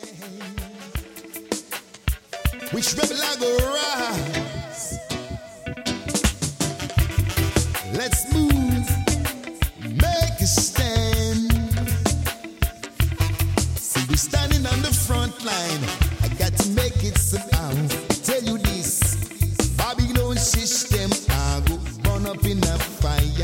Which rebel I go rise? Let's move, make a stand. See, we're standing on the front line. I got to make it somehow. Tell you this, Babylon system, I go burn up in a fire.